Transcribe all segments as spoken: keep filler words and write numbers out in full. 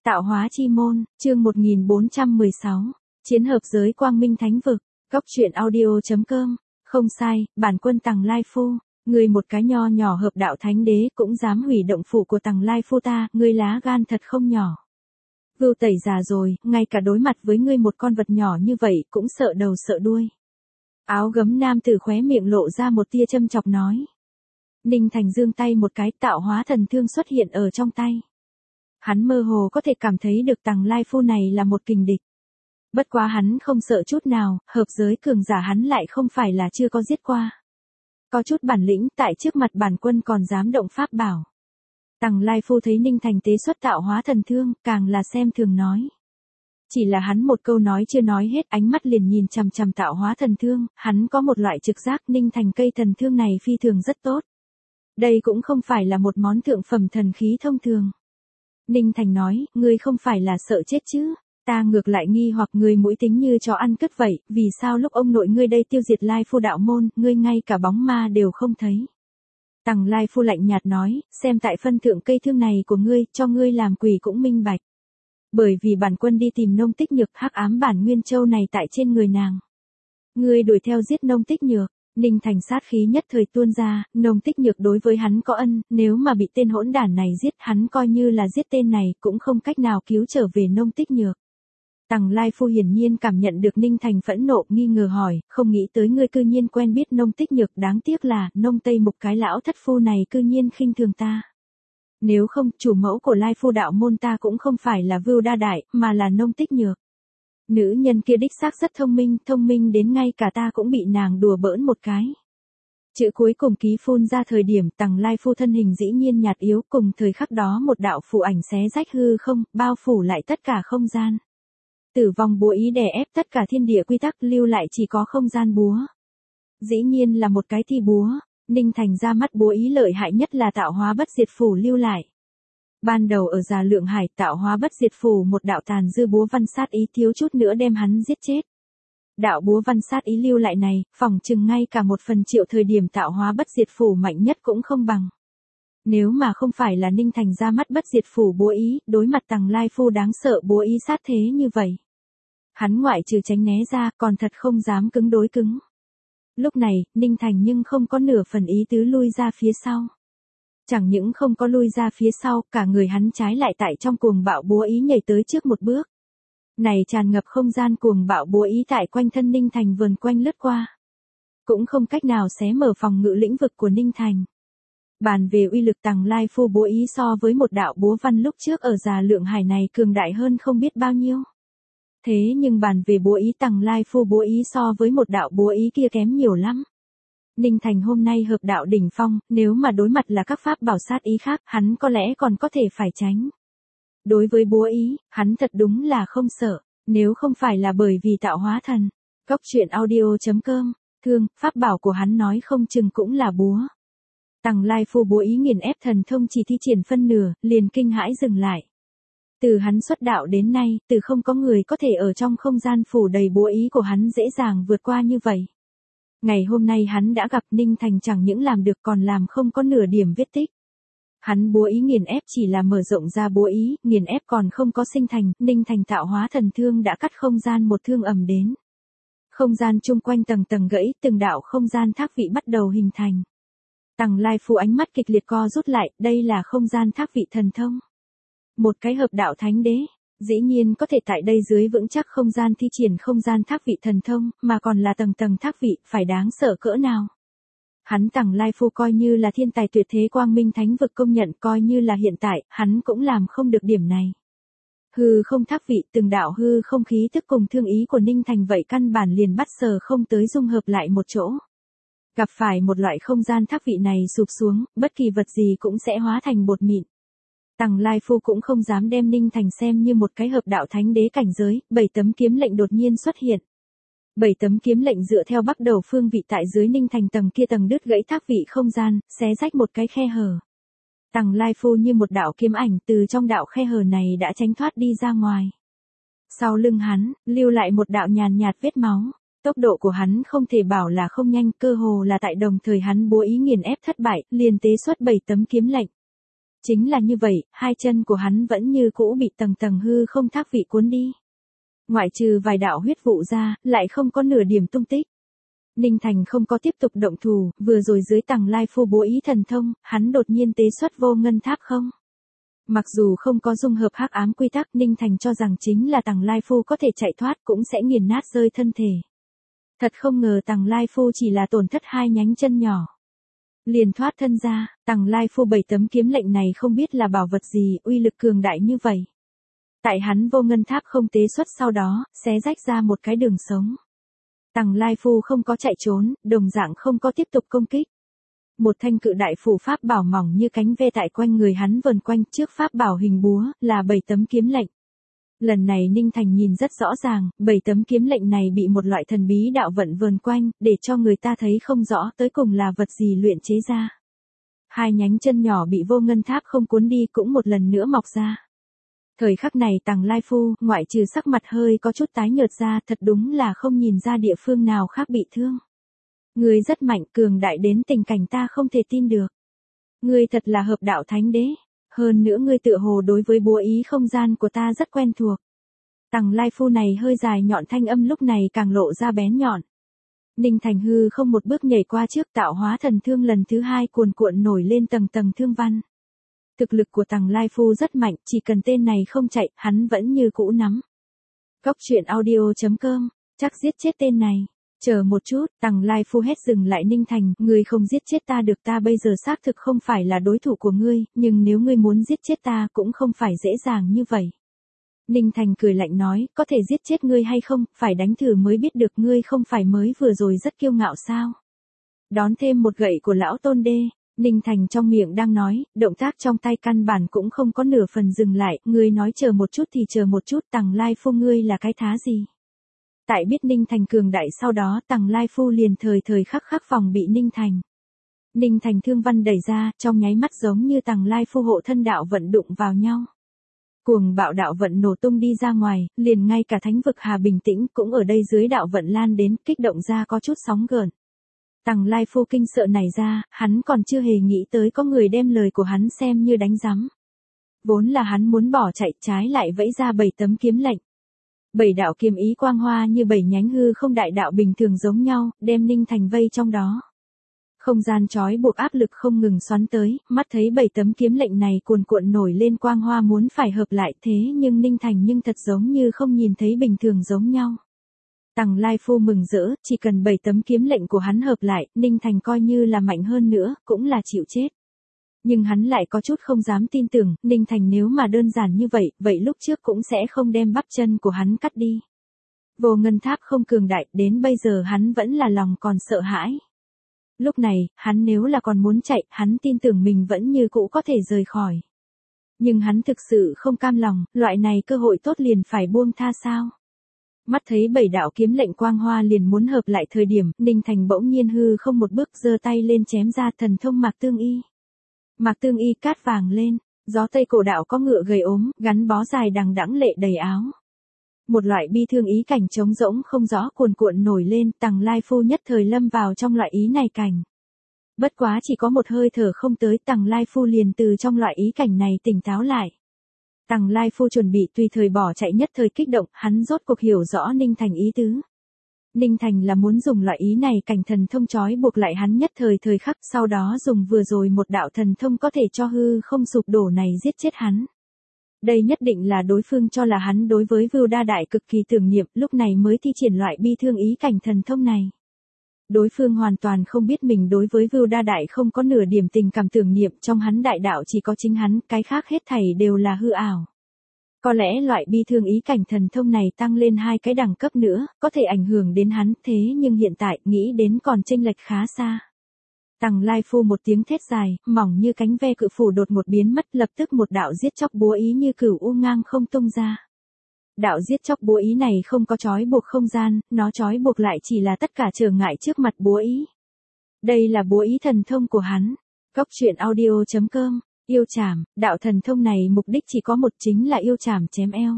Tạo hóa chi môn, chương một nghìn bốn trăm mười sáu. Chiến hợp giới quang minh thánh vực. Góc truyện audio chấm com. Không sai, bản quân Tằng Lai Phu, ngươi một cái nho nhỏ hợp đạo thánh đế cũng dám hủy động phủ của Tằng Lai Phu ta, ngươi lá gan thật không nhỏ. Vưu tẩy già rồi, ngay cả đối mặt với ngươi một con vật nhỏ như vậy cũng sợ đầu sợ đuôi. Áo gấm nam tử khóe miệng lộ ra một tia châm chọc nói. Ninh Thành giương tay một cái, tạo hóa thần thương xuất hiện ở trong tay. Hắn mơ hồ có thể cảm thấy được Tằng Lai Phu này là một kình địch. Bất quá hắn không sợ chút nào, hợp giới cường giả hắn lại không phải là chưa có giết qua. Có chút bản lĩnh, tại trước mặt bản quân còn dám động pháp bảo. Tằng Lai Phu thấy Ninh Thành tế xuất tạo hóa thần thương, càng là xem thường nói. Chỉ là hắn một câu nói chưa nói hết, ánh mắt liền nhìn chằm chằm tạo hóa thần thương, hắn có một loại trực giác Ninh Thành cây thần thương này phi thường rất tốt. Đây cũng không phải là một món thượng phẩm thần khí thông thường. Ninh Thành nói, ngươi không phải là sợ chết chứ, ta ngược lại nghi hoặc ngươi mũi tính như chó ăn cứt vậy, vì sao lúc ông nội ngươi đây tiêu diệt Lai Phu đạo môn, ngươi ngay cả bóng ma đều không thấy. Tằng Lai Phu lạnh nhạt nói, xem tại phân thượng cây thương này của ngươi, cho ngươi làm quỷ cũng minh bạch. Bởi vì bản quân đi tìm Nông Tích Nhược, hắc ám bản nguyên châu này tại trên người nàng. Ngươi đuổi theo giết Nông Tích Nhược. Ninh Thành sát khí nhất thời tuôn ra, Nông Tích Nhược đối với hắn có ân, nếu mà bị tên hỗn đản này giết, hắn coi như là giết tên này, cũng không cách nào cứu trở về Nông Tích Nhược. Tằng Lai Phu hiển nhiên cảm nhận được Ninh Thành phẫn nộ, nghi ngờ hỏi, không nghĩ tới ngươi cư nhiên quen biết Nông Tích Nhược, đáng tiếc là, Nông Tây Mục cái lão thất phu này cư nhiên khinh thường ta. Nếu không, chủ mẫu của Lai Phu đạo môn ta cũng không phải là Vưu Đa Đại, mà là Nông Tích Nhược. Nữ nhân kia đích xác rất thông minh, thông minh đến ngay cả ta cũng bị nàng đùa bỡn một cái. Chữ cuối cùng ký phun ra thời điểm Tằng Lai Phu thân hình dĩ nhiên nhạt yếu, cùng thời khắc đó một đạo phù ảnh xé rách hư không, bao phủ lại tất cả không gian. Tử vong búa ý đè ép tất cả thiên địa quy tắc, lưu lại chỉ có không gian búa. Dĩ nhiên là một cái thi búa, Ninh Thành ra mắt búa ý lợi hại nhất là tạo hóa bất diệt phủ lưu lại. Ban đầu ở Già Lượng Hải, tạo hóa bất diệt phủ một đạo tàn dư búa văn sát ý thiếu chút nữa đem hắn giết chết. Đạo búa văn sát ý lưu lại này, phỏng chừng ngay cả một phần triệu thời điểm tạo hóa bất diệt phủ mạnh nhất cũng không bằng. Nếu mà không phải là Ninh Thành ra mắt bất diệt phủ búa ý, đối mặt Tằng Lai Phu đáng sợ búa ý sát thế như vậy. Hắn ngoại trừ tránh né ra, còn thật không dám cứng đối cứng. Lúc này, Ninh Thành nhưng không có nửa phần ý tứ lui ra phía sau. Chẳng những không có lui ra phía sau, cả người hắn trái lại tại trong cuồng bạo búa ý nhảy tới trước một bước. Này tràn ngập không gian cuồng bạo búa ý tại quanh thân Ninh Thành vườn quanh lướt qua. Cũng không cách nào xé mở phòng ngự lĩnh vực của Ninh Thành. Bàn về uy lực Tằng Lai Phu búa ý so với một đạo búa văn lúc trước ở Già Lượng Hải này cường đại hơn không biết bao nhiêu. Thế nhưng bàn về búa ý Tằng Lai Phu búa ý so với một đạo búa ý kia kém nhiều lắm. Ninh Thành hôm nay hợp đạo đỉnh phong, nếu mà đối mặt là các pháp bảo sát ý khác, hắn có lẽ còn có thể phải tránh. Đối với búa ý, hắn thật đúng là không sợ, nếu không phải là bởi vì tạo hóa thần. Góc truyện audio chấm com, thương, pháp bảo của hắn nói không chừng cũng là búa. Tằng Lai Phu búa ý nghiền ép thần thông chỉ thi triển phân nửa, liền kinh hãi dừng lại. Từ hắn xuất đạo đến nay, từ không có người có thể ở trong không gian phủ đầy búa ý của hắn dễ dàng vượt qua như vậy. Ngày hôm nay hắn đã gặp Ninh Thành chẳng những làm được còn làm không có nửa điểm vết tích. Hắn búa ý nghiền ép chỉ là mở rộng ra búa ý, nghiền ép còn không có sinh thành, Ninh Thành tạo hóa thần thương đã cắt không gian một thương ầm đến. Không gian chung quanh tầng tầng gãy, từng đạo không gian thác vị bắt đầu hình thành. Tằng Lai Phu ánh mắt kịch liệt co rút lại, đây là không gian thác vị thần thông. Một cái hợp đạo thánh đế, dĩ nhiên có thể tại đây dưới vững chắc không gian thi triển không gian thác vị thần thông, mà còn là tầng tầng thác vị, phải đáng sợ cỡ nào. Hắn Tằng Lai Phu coi như là thiên tài tuyệt thế quang minh thánh vực công nhận, coi như là hiện tại, hắn cũng làm không được điểm này. Hư không thác vị, từng đạo hư không khí tức cùng thương ý của Ninh Thành vậy căn bản liền bắt sờ không tới dung hợp lại một chỗ. Gặp phải một loại không gian thác vị này sụp xuống, bất kỳ vật gì cũng sẽ hóa thành bột mịn. Tằng Lai Phu cũng không dám đem Ninh Thành xem như một cái hợp đạo thánh đế cảnh giới, bảy tấm kiếm lệnh đột nhiên xuất hiện. Bảy tấm kiếm lệnh dựa theo bắt đầu phương vị tại dưới Ninh Thành tầng kia tầng đứt gãy thác vị không gian, xé rách một cái khe hở. Tằng Lai Phu như một đạo kiếm ảnh từ trong đạo khe hở này đã tránh thoát đi ra ngoài. Sau lưng hắn, lưu lại một đạo nhàn nhạt vết máu. Tốc độ của hắn không thể bảo là không nhanh, cơ hồ là tại đồng thời hắn búa ý nghiền ép thất bại, liền tế xuất bảy tấm kiếm lệnh. Chính là như vậy, hai chân của hắn vẫn như cũ bị tầng tầng hư không thác vị cuốn đi. Ngoại trừ vài đạo huyết vụ ra, lại không có nửa điểm tung tích. Ninh Thành không có tiếp tục động thủ, vừa rồi dưới Tằng Lai Phu bố ý thần thông, hắn đột nhiên tế xuất vô ngân tháp không. Mặc dù không có dung hợp hắc ám quy tắc, Ninh Thành cho rằng chính là Tằng Lai Phu có thể chạy thoát cũng sẽ nghiền nát rơi thân thể. Thật không ngờ Tằng Lai Phu chỉ là tổn thất hai nhánh chân nhỏ. Liền thoát thân ra, Tằng Lai Phu bảy tấm kiếm lệnh này không biết là bảo vật gì, uy lực cường đại như vậy. Tại hắn vô ngân tháp không tế xuất sau đó, xé rách ra một cái đường sống. Tằng Lai Phu không có chạy trốn, đồng dạng không có tiếp tục công kích. Một thanh cự đại phủ pháp bảo mỏng như cánh ve tại quanh người hắn vần quanh, trước pháp bảo hình búa, là bảy tấm kiếm lệnh. Lần này Ninh Thành nhìn rất rõ ràng, bảy tấm kiếm lệnh này bị một loại thần bí đạo vận vờn quanh, để cho người ta thấy không rõ tới cùng là vật gì luyện chế ra. Hai nhánh chân nhỏ bị vô ngân tháp không cuốn đi cũng một lần nữa mọc ra. Thời khắc này Tằng Lai Phu, ngoại trừ sắc mặt hơi có chút tái nhợt ra, thật đúng là không nhìn ra địa phương nào khác bị thương. Ngươi rất mạnh, cường đại đến tình cảnh ta không thể tin được. Ngươi thật là hợp đạo thánh đế. Hơn nữa ngươi tựa hồ đối với búa ý không gian của ta rất quen thuộc. Tằng Lai Phu này hơi dài nhọn thanh âm lúc này càng lộ ra bén nhọn. Ninh Thành hư không một bước nhảy qua trước, tạo hóa thần thương lần thứ hai cuồn cuộn nổi lên tầng tầng thương văn. Thực lực của Tằng Lai Phu rất mạnh, chỉ cần tên này không chạy, hắn vẫn như cũ nắm. Cóc truyện audio chấm com, chắc giết chết tên này. Chờ một chút, Tằng Lai Phu hét dừng lại Ninh Thành, ngươi không giết chết ta được, ta bây giờ xác thực không phải là đối thủ của ngươi, nhưng nếu ngươi muốn giết chết ta cũng không phải dễ dàng như vậy. Ninh Thành cười lạnh nói, có thể giết chết ngươi hay không, phải đánh thử mới biết được, ngươi không phải mới vừa rồi rất kiêu ngạo sao. Đón thêm một gậy của lão tôn đê. Ninh Thành trong miệng đang nói, động tác trong tay căn bản cũng không có nửa phần dừng lại, ngươi nói chờ một chút thì chờ một chút, Tằng Lai Phu ngươi là cái thá gì. Tại biết Ninh Thành cường đại sau đó, Tằng Lai Phu liền thời thời khắc khắc phòng bị Ninh Thành. Ninh Thành thương văn đẩy ra, trong nháy mắt giống như Tằng Lai Phu hộ thân đạo vận đụng vào nhau. Cuồng bạo đạo vận nổ tung đi ra ngoài, liền ngay cả thánh vực Hà bình tĩnh cũng ở đây dưới đạo vận lan đến, kích động ra có chút sóng gợn. Tằng Lai Phu kinh sợ này ra, hắn còn chưa hề nghĩ tới có người đem lời của hắn xem như đánh giám. Vốn là hắn muốn bỏ chạy, trái lại vẫy ra bảy tấm kiếm lệnh. Bảy đạo kiếm ý quang hoa như bảy nhánh hư không đại đạo bình thường giống nhau, đem Ninh Thành vây trong đó. Không gian trói buộc áp lực không ngừng xoắn tới, mắt thấy bảy tấm kiếm lệnh này cuồn cuộn nổi lên quang hoa muốn phải hợp lại, thế nhưng Ninh Thành nhưng thật giống như không nhìn thấy bình thường giống nhau. Tằng Lai Phu mừng rỡ, chỉ cần bảy tấm kiếm lệnh của hắn hợp lại, Ninh Thành coi như là mạnh hơn nữa, cũng là chịu chết. Nhưng hắn lại có chút không dám tin tưởng, Ninh Thành nếu mà đơn giản như vậy, vậy lúc trước cũng sẽ không đem bắp chân của hắn cắt đi. Vô ngân tháp không cường đại, đến bây giờ hắn vẫn là lòng còn sợ hãi. Lúc này, hắn nếu là còn muốn chạy, hắn tin tưởng mình vẫn như cũ có thể rời khỏi. Nhưng hắn thực sự không cam lòng, loại này cơ hội tốt liền phải buông tha sao? Mắt thấy bảy đạo kiếm lệnh quang hoa liền muốn hợp lại thời điểm, Ninh Thành bỗng nhiên hư không một bước giơ tay lên chém ra thần thông Mạc Tương Y. Mạc Tương Y cát vàng lên, gió tây cổ đạo có ngựa gầy ốm, gắn bó dài đằng đẵng lệ đầy áo. Một loại bi thương ý cảnh trống rỗng không rõ cuồn cuộn nổi lên, Tằng Lai Phu nhất thời lâm vào trong loại ý này cảnh. Bất quá chỉ có một hơi thở không tới, Tằng Lai Phu liền từ trong loại ý cảnh này tỉnh táo lại. Tằng Lai Phu chuẩn bị tùy thời bỏ chạy, nhất thời kích động, hắn rốt cuộc hiểu rõ Ninh Thành ý tứ. Ninh Thành là muốn dùng loại ý này cảnh thần thông trói buộc lại hắn nhất thời thời khắc, sau đó dùng vừa rồi một đạo thần thông có thể cho hư không sụp đổ này giết chết hắn. Đây nhất định là đối phương cho là hắn đối với Vưu Đa Đại cực kỳ tưởng niệm, lúc này mới thi triển loại bi thương ý cảnh thần thông này. Đối phương hoàn toàn không biết mình đối với Vưu Đa Đại không có nửa điểm tình cảm tưởng niệm, trong hắn đại đạo chỉ có chính hắn, cái khác hết thảy đều là hư ảo. Có lẽ loại bi thương ý cảnh thần thông này tăng lên hai cái đẳng cấp nữa, có thể ảnh hưởng đến hắn, thế nhưng hiện tại, nghĩ đến còn chênh lệch khá xa. Tằng Lai Phu một tiếng thét dài, mỏng như cánh ve cự phủ đột một biến mất, lập tức một đạo giết chóc búa ý như cửu u ngang không tung ra. Đạo giết chóc búa ý này không có trói buộc không gian, nó trói buộc lại chỉ là tất cả trở ngại trước mặt búa ý. Đây là búa ý thần thông của hắn. Cóc truyện audio chấm com, yêu trảm, đạo thần thông này mục đích chỉ có một, chính là yêu trảm chém eo.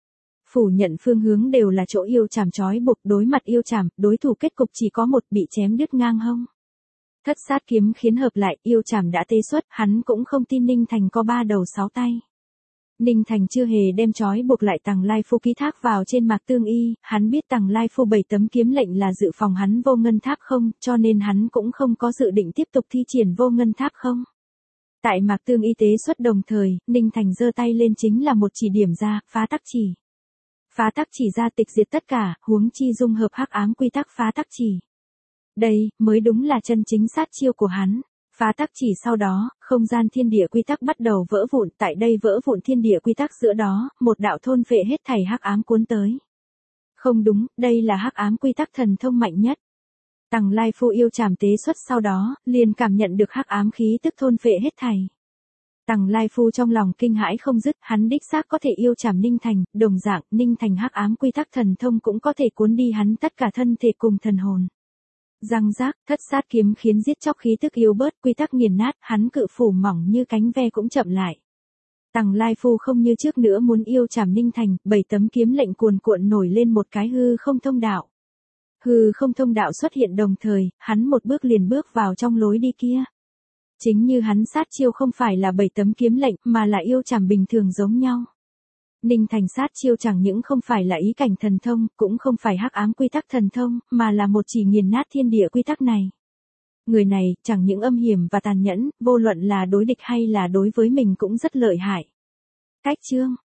Phủ nhận phương hướng đều là chỗ yêu trảm trói buộc, đối mặt yêu trảm, đối thủ kết cục chỉ có một, bị chém đứt ngang hông. Thất sát kiếm khiến hợp lại, yêu trảm đã tế xuất, hắn cũng không tin Ninh Thành có ba đầu sáu tay. Ninh Thành chưa hề đem trói buộc lại Tằng Lai Phu ký thác vào trên Mạc Tương Y, hắn biết Tằng Lai Phu bảy tấm kiếm lệnh là dự phòng hắn vô ngân tháp không, cho nên hắn cũng không có dự định tiếp tục thi triển vô ngân tháp không. Tại Mạc Tương Y tế xuất đồng thời, Ninh Thành giơ tay lên chính là một chỉ điểm ra, phá tắc chỉ. Phá tắc chỉ ra tịch diệt tất cả, huống chi dung hợp hắc ám quy tắc phá tắc chỉ. Đây, mới đúng là chân chính sát chiêu của hắn. Phá tắc chỉ sau đó, không gian thiên địa quy tắc bắt đầu vỡ vụn, tại đây vỡ vụn thiên địa quy tắc giữa đó, một đạo thôn phệ hết thảy hắc ám cuốn tới. Không đúng, đây là hắc ám quy tắc thần thông mạnh nhất. Tằng Lai Phu yêu trảm tế xuất sau đó, liền cảm nhận được hắc ám khí tức thôn phệ hết thảy. Tằng Lai Phu trong lòng kinh hãi không dứt, hắn đích xác có thể yêu trảm Ninh Thành, đồng dạng, Ninh Thành hắc ám quy tắc thần thông cũng có thể cuốn đi hắn tất cả thân thể cùng thần hồn. Răng rác, thất sát kiếm khiến giết chóc khí tức yếu bớt, quy tắc nghiền nát, hắn cự phủ mỏng như cánh ve cũng chậm lại. Tằng Lai Phu không như trước nữa muốn yêu trảm Ninh Thành, bảy tấm kiếm lệnh cuồn cuộn nổi lên một cái hư không thông đạo. Hư không thông đạo xuất hiện đồng thời, hắn một bước liền bước vào trong lối đi kia. Chính như hắn sát chiêu không phải là bảy tấm kiếm lệnh mà là yêu trảm bình thường giống nhau. Ninh Thành sát chiêu chẳng những không phải là ý cảnh thần thông, cũng không phải hắc ám quy tắc thần thông, mà là một chỉ nghiền nát thiên địa quy tắc này. Người này, chẳng những âm hiểm và tàn nhẫn, vô luận là đối địch hay là đối với mình cũng rất lợi hại. Cách chương